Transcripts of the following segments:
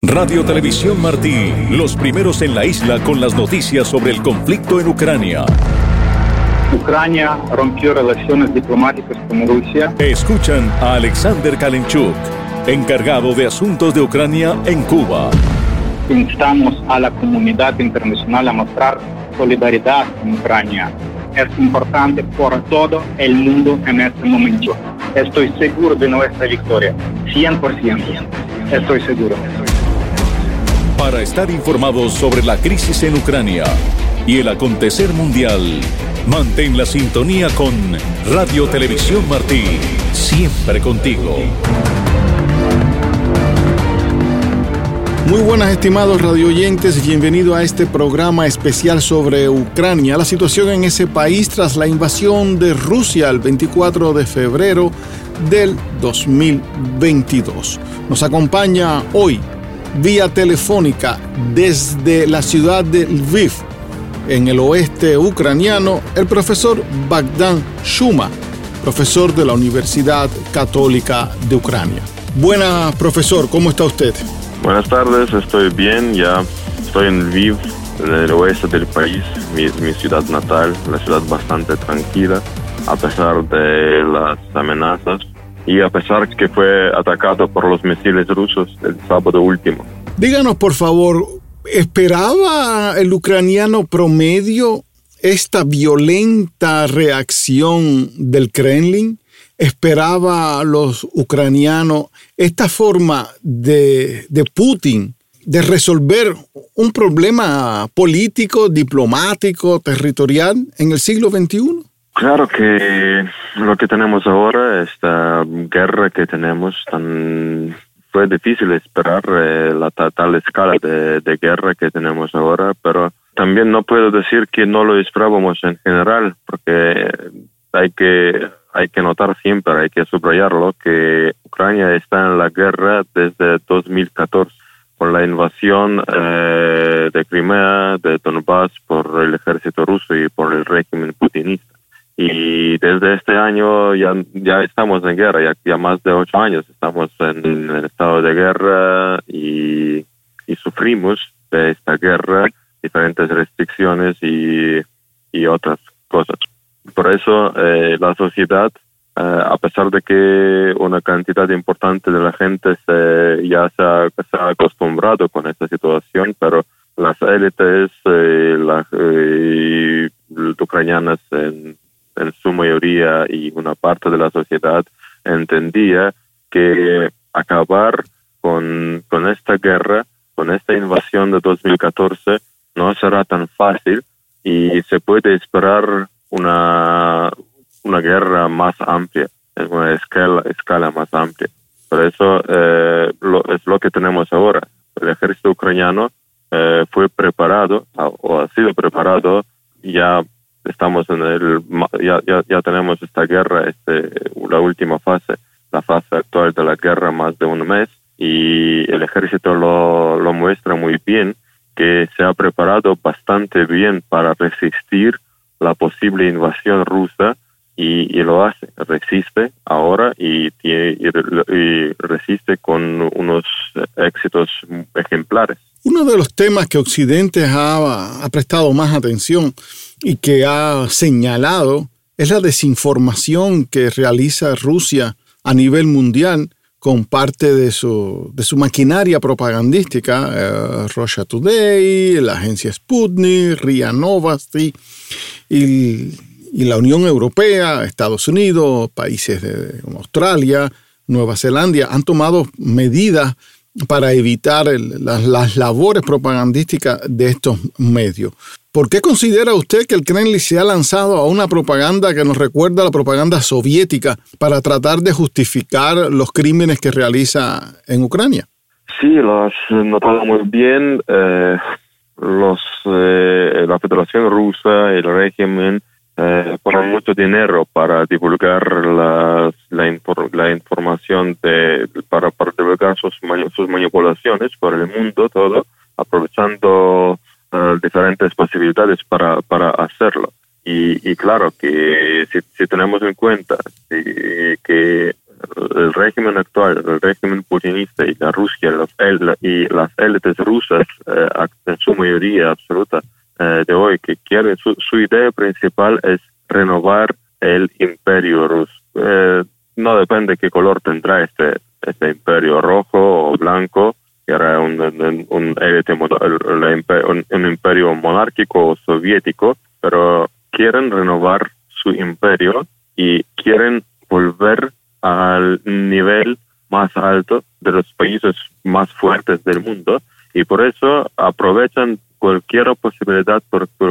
Radio Televisión Martí, los primeros en la isla con las noticias sobre el conflicto en Ucrania. Ucrania rompió relaciones diplomáticas con Rusia. Escuchan a Alexander Kalinchuk, encargado de asuntos de Ucrania en Cuba. Instamos a la comunidad internacional a mostrar solidaridad con Ucrania. Es importante por todo el mundo en este momento. Estoy seguro de nuestra victoria. 100%. Estoy seguro. Para estar informados sobre la crisis en Ucrania y el acontecer mundial, mantén la sintonía con Radio Televisión Martí, siempre contigo. Muy buenas, estimados radioyentes, bienvenido a este programa especial sobre Ucrania, la situación en ese país tras la invasión de Rusia el 24 de febrero del 2022. Nos acompaña hoy, vía telefónica, desde la ciudad de Lviv, en el oeste ucraniano, el profesor Bogdan Shuma, profesor de la Universidad Católica de Ucrania. Buenas, profesor, ¿cómo está usted? Buenas tardes, estoy bien, ya estoy en Lviv, en el oeste del país, mi ciudad natal, una ciudad bastante tranquila, a pesar de las amenazas y a pesar que fue atacado por los misiles rusos el sábado último. Díganos, por favor, ¿esperaba el ucraniano promedio esta violenta reacción del Kremlin? ¿Esperaba los ucranianos esta forma de Putin de resolver un problema político, diplomático, territorial en el siglo XXI? Claro que lo que tenemos ahora, esta guerra que tenemos, fue difícil esperar la tal escala de guerra que tenemos ahora, pero también no puedo decir que no lo esperábamos en general, porque hay que notar siempre, hay que subrayarlo, que Ucrania está en la guerra desde 2014, con la invasión de Crimea, de Donbass, por el ejército ruso y por el régimen putinista. Y desde este año ya estamos en guerra, ya más de 8 años estamos en estado de guerra y sufrimos de esta guerra diferentes restricciones y otras cosas. Por eso la sociedad, a pesar de que una cantidad importante de la gente ya se ha acostumbrado con esta situación, pero las élites ucranianas en su mayoría y una parte de la sociedad entendía que acabar con esta guerra, con esta invasión de 2014, no será tan fácil y se puede esperar una guerra más amplia, en una escala más amplia. Por eso es lo que tenemos ahora. El ejército ucraniano fue preparado, o ha sido preparado, ya estamos ya tenemos esta guerra, la última fase, la fase actual de la guerra, más de un mes, y el ejército lo muestra muy bien, que se ha preparado bastante bien para resistir la posible invasión rusa y lo hace, resiste ahora y resiste con unos éxitos ejemplares. Uno de los temas que Occidente ha prestado más atención y que ha señalado es la desinformación que realiza Rusia a nivel mundial con parte de su maquinaria propagandística, Russia Today, la agencia Sputnik, RIA Novosti y la Unión Europea, Estados Unidos, países como Australia, Nueva Zelanda, han tomado medidas para evitar las labores propagandísticas de estos medios. ¿Por qué considera usted que el Kremlin se ha lanzado a una propaganda que nos recuerda a la propaganda soviética para tratar de justificar los crímenes que realiza en Ucrania? Sí, lo has notado muy bien. La Federación Rusa, el régimen, ponen mucho dinero para divulgar la información, para divulgar sus manipulaciones por el mundo todo, aprovechando diferentes posibilidades para hacerlo. Y claro que si tenemos en cuenta que el régimen actual, el régimen putinista y la Rusia y las élites rusas, en su mayoría absoluta de hoy, que quieren, su idea principal es renovar el imperio ruso. No depende qué color tendrá este imperio, rojo o blanco, que era un imperio monárquico o soviético, pero quieren renovar su imperio y quieren volver al nivel más alto de los países más fuertes del mundo, y por eso aprovechan cualquier posibilidad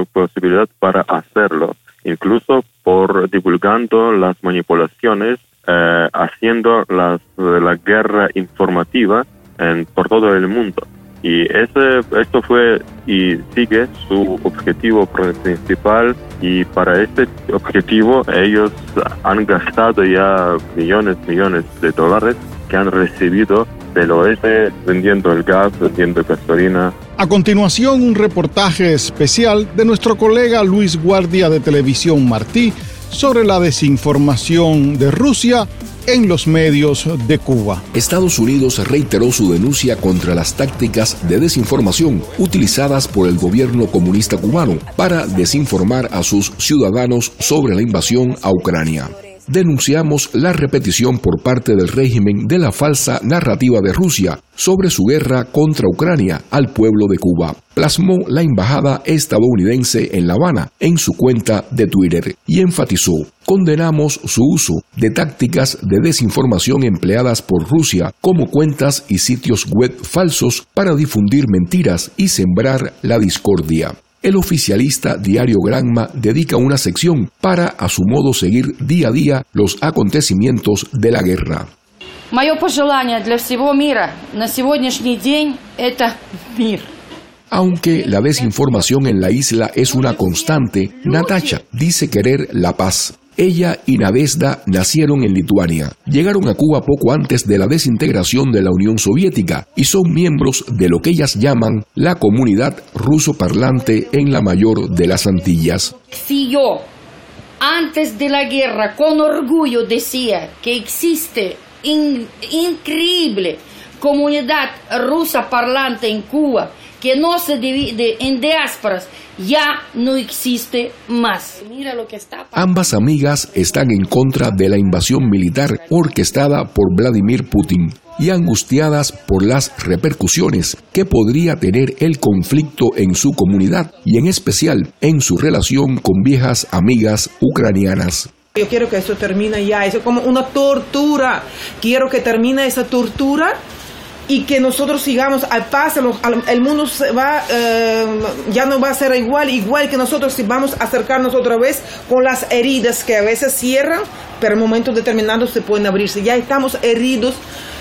para hacerlo, incluso por divulgando las manipulaciones, haciendo la guerra informativa por todo el mundo. Y esto fue y sigue su objetivo principal, y para este objetivo ellos han gastado ya millones de dólares que han recibido del oeste, vendiendo el gas, vendiendo gasolina. A continuación, un reportaje especial de nuestro colega Luis Guardia de Televisión Martí sobre la desinformación de Rusia en los medios de Cuba. Estados Unidos reiteró su denuncia contra las tácticas de desinformación utilizadas por el gobierno comunista cubano para desinformar a sus ciudadanos sobre la invasión a Ucrania. Denunciamos la repetición por parte del régimen de la falsa narrativa de Rusia sobre su guerra contra Ucrania al pueblo de Cuba, plasmó la embajada estadounidense en La Habana en su cuenta de Twitter y enfatizó: condenamos su uso de tácticas de desinformación empleadas por Rusia como cuentas y sitios web falsos para difundir mentiras y sembrar la discordia. El oficialista diario Granma dedica una sección para, a su modo, seguir día a día los acontecimientos de la guerra. Мое пожелание для всего мира на сегодняшний день – это мир. Aunque la desinformación en la isla es una constante, Natacha dice querer la paz. Ella y Nadezhda nacieron en Lituania, llegaron a Cuba poco antes de la desintegración de la Unión Soviética y son miembros de lo que ellas llaman la comunidad ruso-parlante en la mayor de las Antillas. Si yo, antes de la guerra, con orgullo decía que existe increíble comunidad rusa parlante en Cuba, que no se divide en diásporas, ya no existe más. Mira lo que está pasando. Ambas amigas están en contra de la invasión militar orquestada por Vladimir Putin y angustiadas por las repercusiones que podría tener el conflicto en su comunidad y en especial en su relación con viejas amigas ucranianas. Yo quiero que eso termine ya, eso es como una tortura. Quiero que termine esa tortura y que nosotros sigamos al paso. El mundo se va, ya no va a ser igual que nosotros, si vamos a acercarnos otra vez con las heridas que a veces cierran, pero en momentos determinados se pueden abrirse. Ya estamos heridos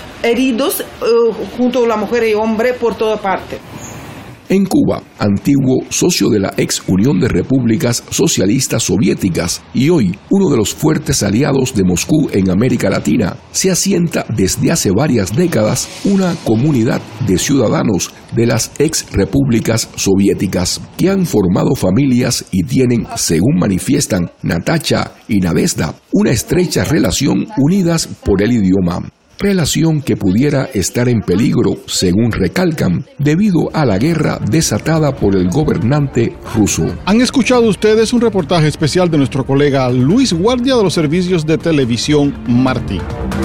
junto a la mujer y hombre por toda parte. En Cuba, antiguo socio de la ex Unión de Repúblicas Socialistas Soviéticas y hoy uno de los fuertes aliados de Moscú en América Latina, se asienta desde hace varias décadas una comunidad de ciudadanos de las ex repúblicas soviéticas que han formado familias y tienen, según manifiestan Natacha y Nadezhda, una estrecha relación unidas por el idioma. Relación que pudiera estar en peligro, según recalcan, debido a la guerra desatada por el gobernante ruso. Han escuchado ustedes un reportaje especial de nuestro colega Luis Guardia de los servicios de televisión Martí.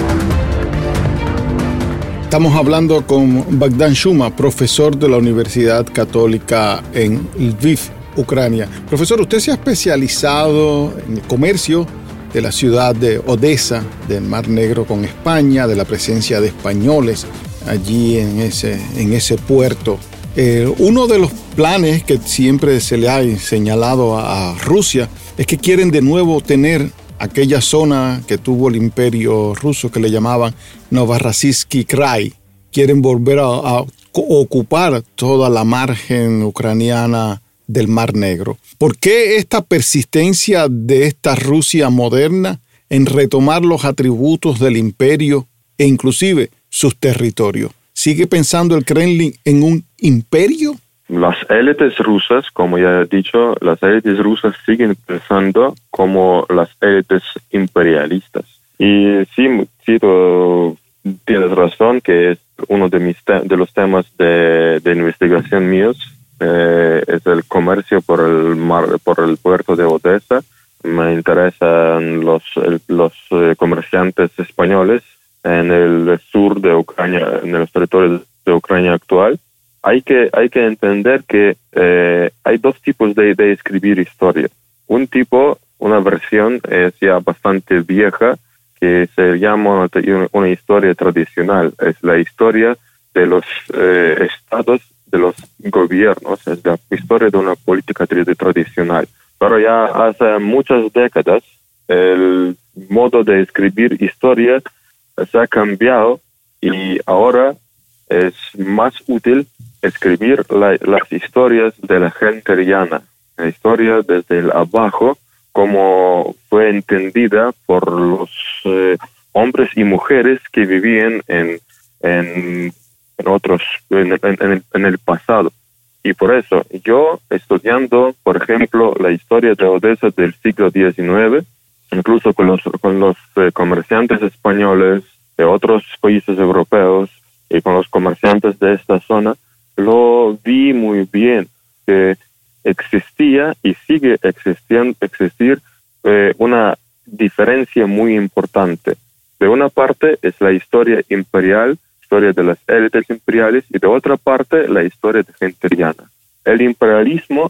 Estamos hablando con Bogdan Shuma, profesor de la Universidad Católica en Lviv, Ucrania. Profesor, usted se ha especializado en el comercio de la ciudad de Odessa, del Mar Negro con España, de la presencia de españoles allí en ese puerto. Uno de los planes que siempre se le ha señalado a Rusia es que quieren de nuevo tener aquella zona que tuvo el imperio ruso que le llamaban Novorossiysk Krai. Quieren volver a ocupar toda la margen ucraniana del Mar Negro. ¿Por qué esta persistencia de esta Rusia moderna en retomar los atributos del imperio e inclusive sus territorios? ¿Sigue pensando el Kremlin en un imperio? Las élites rusas, como ya he dicho, las élites rusas siguen pensando como las élites imperialistas. Y sí, tú tienes razón, que es uno de los temas de investigación míos, es el comercio por el mar, por el puerto de Odessa. Me interesan los comerciantes españoles en el sur de Ucrania, en los territorios de Ucrania actual. Hay que entender que hay dos tipos de escribir historia. Una versión es ya bastante vieja, que se llama una historia tradicional. Es la historia de los estados, de los gobiernos, es la historia de una política tradicional. Pero ya hace muchas décadas el modo de escribir historia se ha cambiado y ahora es más útil escribir las historias de la gente llana, la historia desde el abajo, como fue entendida por los hombres y mujeres que vivían en el pasado. Y por eso, yo estudiando, por ejemplo, la historia de Odessa del siglo XIX, incluso con los comerciantes españoles de otros países europeos y con los comerciantes de esta zona, lo vi muy bien, que existía y sigue existir una diferencia muy importante. De una parte es la historia imperial, historia de las élites imperiales, y de otra parte la historia de gente llana. El imperialismo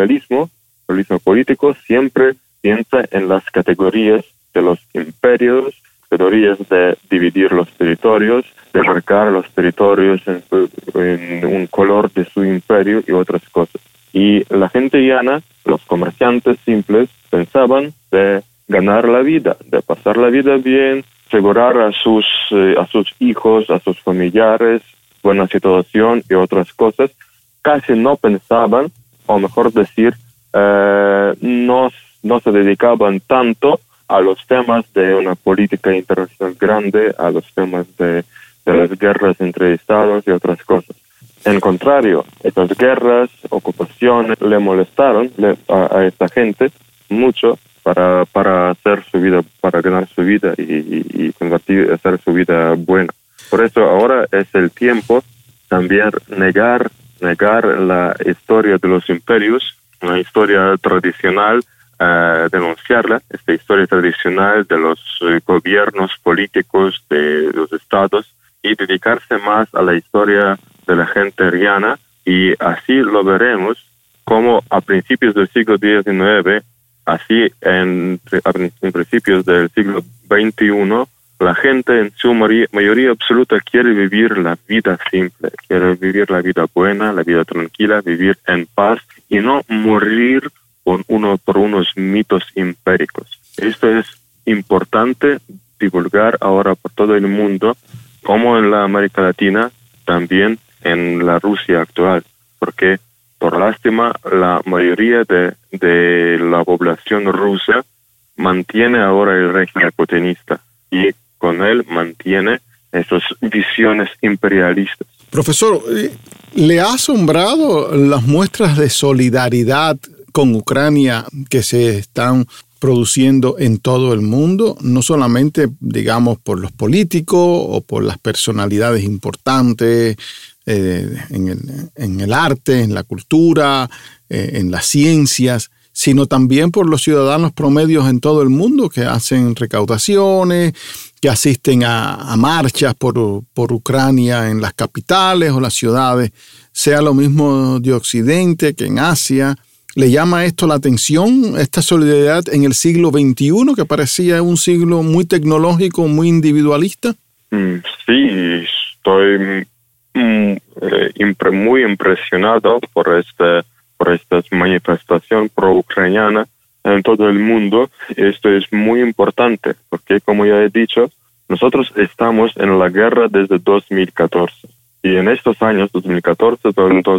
político siempre piensa en las categorías de los imperios, categorías de dividir los territorios, de marcar los territorios en un color de su imperio y otras cosas. Y la gente llana, los comerciantes simples, pensaban de ganar la vida, de pasar la vida bien, asegurar a sus hijos, a sus familiares, buena situación y otras cosas. Casi no pensaban, o mejor decir, no se dedicaban tanto a los temas de una política internacional grande, a los temas de las guerras entre estados y otras cosas. En contrario, estas guerras, ocupaciones, le molestaron a esta gente mucho para hacer su vida, para ganar su vida y hacer su vida buena. Por eso ahora es el tiempo también negar la historia de los imperios, una historia tradicional, denunciarla, esta historia tradicional de los gobiernos políticos de los estados, y dedicarse más a la historia de la gente llana, y así lo veremos como a principios del siglo XIX, así en principios del siglo XXI, la gente en su mayoría absoluta quiere vivir la vida simple, quiere vivir la vida buena, la vida tranquila, vivir en paz y no morir por unos mitos impéricos. Esto es importante divulgar ahora por todo el mundo, como en la América Latina, también en la Rusia actual, porque por lástima la mayoría de la población rusa mantiene ahora el régimen putinista y con él mantiene esas visiones imperialistas. Profesor, ¿le ha asombrado las muestras de solidaridad con Ucrania que se están produciendo en todo el mundo? No solamente, digamos, por los políticos o por las personalidades importantes en el arte, en la cultura, en las ciencias, sino también por los ciudadanos promedios en todo el mundo que hacen recaudaciones, que asisten a marchas por Ucrania en las capitales o las ciudades, sea lo mismo de Occidente que en Asia. ¿Le llama esto la atención, esta solidaridad en el siglo XXI, que parecía un siglo muy tecnológico, muy individualista? Sí, estoy muy impresionado por esta manifestación pro-ucraniana en todo el mundo. Esto es muy importante porque, como ya he dicho, nosotros estamos en la guerra desde 2014. Y en estos años, 2014,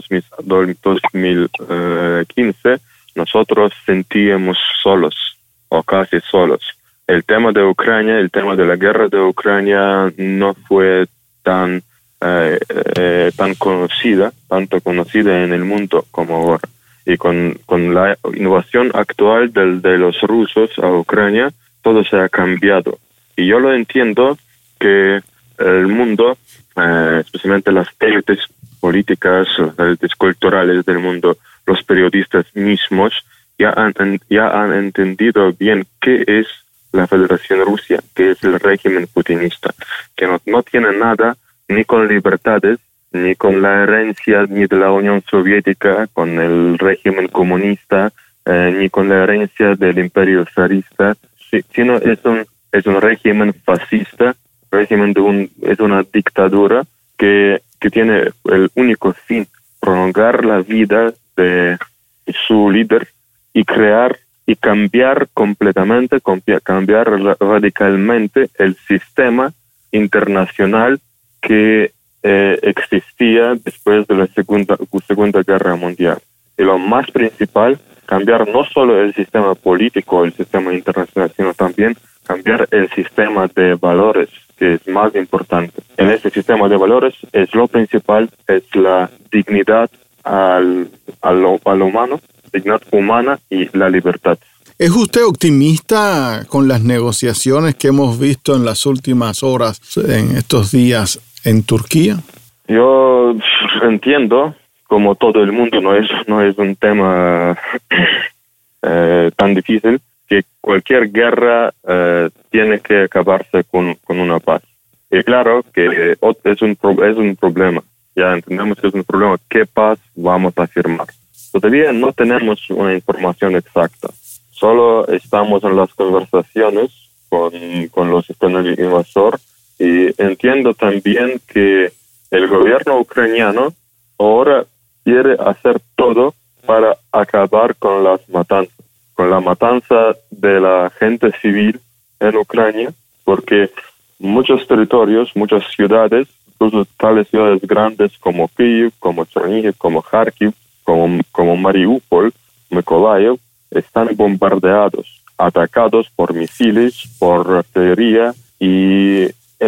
2015, nosotros sentíamos solos, o casi solos. El tema de Ucrania, el tema de la guerra de Ucrania no fue tanto conocida en el mundo como ahora. Y con la invasión actual de los rusos a Ucrania, todo se ha cambiado. Y yo lo entiendo que el mundo, especialmente las élites políticas, las élites culturales del mundo, los periodistas mismos, ya han entendido bien qué es la Federación Rusa, qué es el régimen putinista, que no tiene nada ni con libertades, ni con la herencia ni de la Unión Soviética, con el régimen comunista, ni con la herencia del imperio zarista, sino es un régimen fascista, es una dictadura que tiene el único fin, prolongar la vida de su líder y crear y cambiar completamente, cambiar radicalmente el sistema internacional que existía después de la Segunda Guerra Mundial. Y lo más principal, cambiar no solo el sistema político, el sistema internacional, sino también cambiar el sistema de valores, que es más importante. En este sistema de valores es lo principal, es la dignidad al humano, dignidad humana y la libertad. ¿Es usted optimista con las negociaciones que hemos visto en las últimas horas, en estos días en Turquía? Yo entiendo, como todo el mundo, no es un tema tan difícil, que cualquier guerra tiene que acabarse con una paz. Y claro que es un problema. Ya entendemos que es un problema. ¿Qué paz vamos a firmar? Todavía no tenemos una información exacta. Solo estamos en las conversaciones con los sistemas invasor y entiendo también que el gobierno ucraniano ahora quiere hacer todo para acabar con las matanzas, con la matanza de la gente civil en Ucrania, porque muchos territorios, muchas ciudades, incluso tales ciudades grandes como Kyiv, como Chernihiv, como Kharkiv, como Mariupol, Mykolaiv, están bombardeados, atacados por misiles, por artillería, y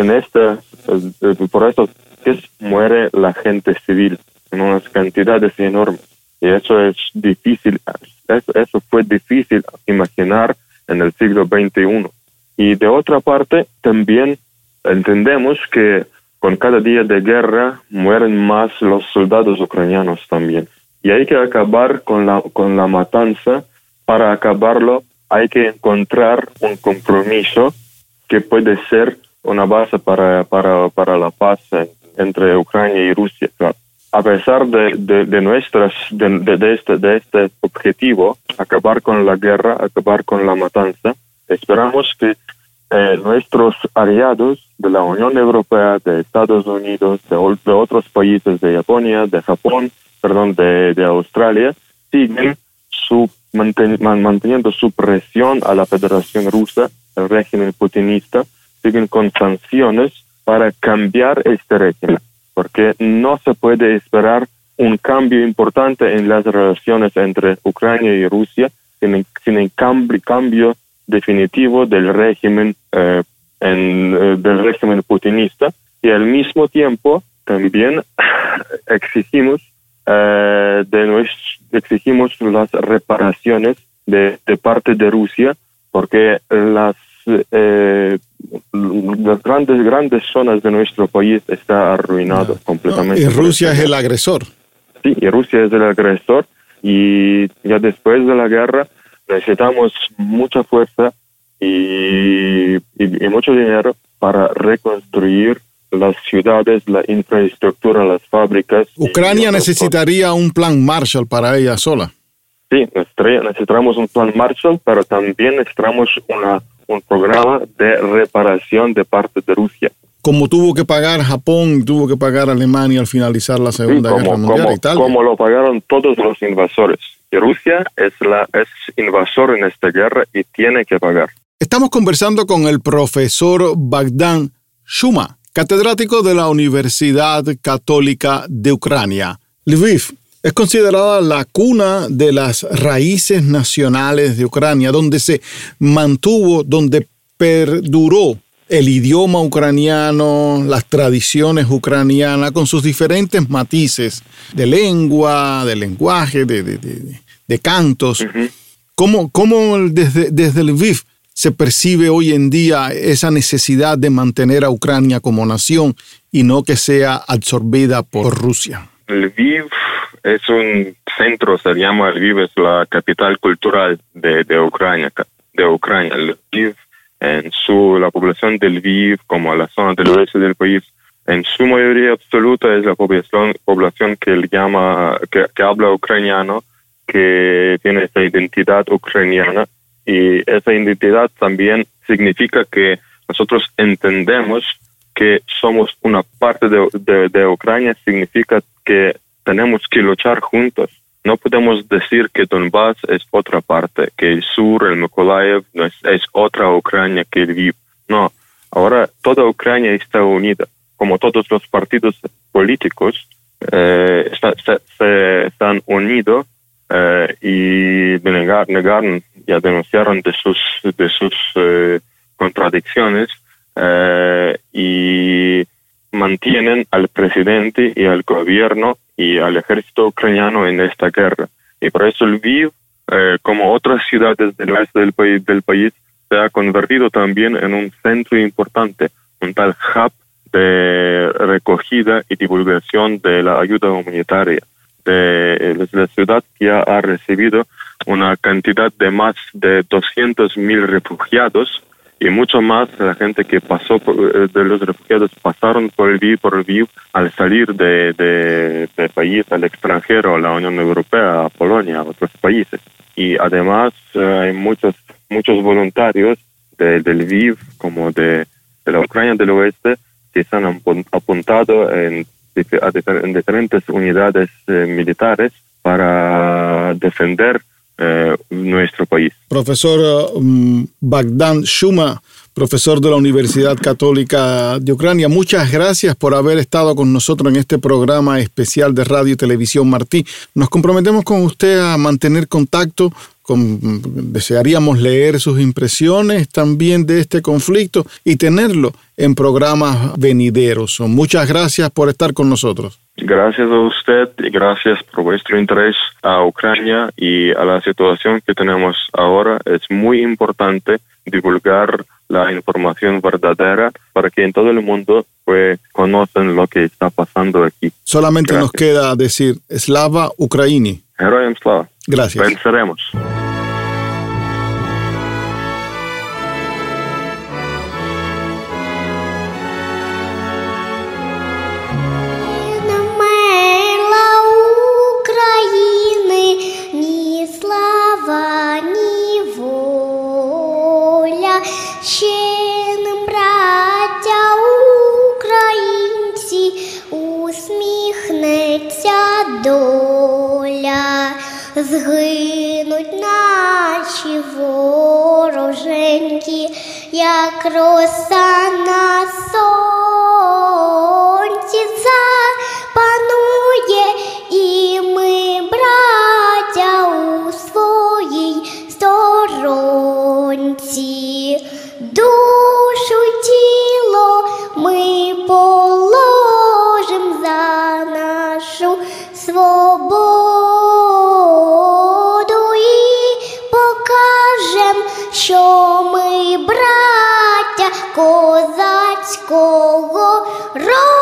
por eso muere la gente civil en unas cantidades enormes. Y eso es difícil, eso fue difícil imaginar en el siglo XXI. Y de otra parte, también entendemos que con cada día de guerra mueren más los soldados ucranianos también. Y hay que acabar con la matanza. Para acabarlo hay que encontrar un compromiso que puede ser una base para la paz entre Ucrania y Rusia. A pesar de este objetivo, acabar con la guerra, acabar con la matanza, esperamos que nuestros aliados de la Unión Europea, de Estados Unidos, de otros países, de Japonia, de Japón, de Australia, siguen manteniendo su presión a la Federación Rusa, el régimen putinista, siguen con sanciones para cambiar este régimen, porque no se puede esperar un cambio importante en las relaciones entre Ucrania y Rusia sin el cambio definitivo del régimen putinista, y al mismo tiempo también exigimos las reparaciones de parte de Rusia, porque las grandes zonas de nuestro país está arruinado completamente. Y Rusia es el agresor. Sí, y Rusia es el agresor, y ya después de la guerra necesitamos mucha fuerza y mucho dinero para reconstruir las ciudades, la infraestructura, las fábricas. Ucrania necesitaría un plan Marshall para ella sola. Sí, necesitamos un plan Marshall, pero también necesitamos un programa de reparación de parte de Rusia. Como tuvo que pagar Japón, tuvo que pagar Alemania al finalizar la Segunda Guerra Mundial, Italia. Como lo pagaron todos los invasores. Y Rusia es invasor en esta guerra y tiene que pagar. Estamos conversando con el profesor Bogdan Shuma, catedrático de la Universidad Católica de Ucrania. Lviv es considerada la cuna de las raíces nacionales de Ucrania, donde se mantuvo, donde perduró el idioma ucraniano, las tradiciones ucranianas, con sus diferentes matices de lengua, de lenguaje, de cantos. Uh-huh. ¿Cómo desde Lviv se percibe hoy en día esa necesidad de mantener a Ucrania como nación y no que sea absorbida por Rusia? Lviv es un centro, se llama Lviv, es la capital cultural de Ucrania. Lviv, la población de Lviv, como la zona del oeste del país, en su mayoría absoluta es la población que habla ucraniano, que tiene esa identidad ucraniana, y esa identidad también significa que nosotros entendemos que somos una parte de Ucrania, significa que tenemos que luchar juntos. No podemos decir que Donbass es otra parte, que el sur, el Mykolaiv, es otra Ucrania que Lviv. No, ahora toda Ucrania está unida. Como todos los partidos políticos se han unido y negaron, ya denunciaron de sus contradicciones y mantienen al presidente y al gobierno y al ejército ucraniano en esta guerra. Y por eso Lviv, como otras ciudades del oeste del país, se ha convertido también en un centro importante, un tal hub de recogida y divulgación de la ayuda humanitaria. La ciudad ya ha recibido una cantidad de más de 200,000 refugiados, y mucho más la gente que pasó de los refugiados pasaron por Lviv al salir del país al extranjero, a la Unión Europea, a Polonia, a otros países. Y además hay muchos voluntarios de Lviv, como de la Ucrania del Oeste, que se han apuntado en diferentes unidades militares para defender nuestro país. Profesor Bogdan Shuma, profesor de la Universidad Católica de Ucrania, muchas gracias por haber estado con nosotros en este programa especial de Radio y Televisión Martí. Nos comprometemos con usted a mantener contacto. Desearíamos leer sus impresiones también de este conflicto y tenerlo en programas venideros. Muchas gracias por estar con nosotros. Gracias a usted y gracias por vuestro interés a Ucrania y a la situación que tenemos ahora. Es muy importante divulgar la información verdadera para que en todo el mundo conozcan lo que está pasando aquí. Solamente nos queda decir Slava Ukraini. Heroyam Slava. Gracias. Venceremos. Згинуть наші вороженьки, як роса на сонці запанує, і ми, браття, у своїй сторонці. Душу й тіло ми положим за нашу свободу. Що ми, браття козацького роду.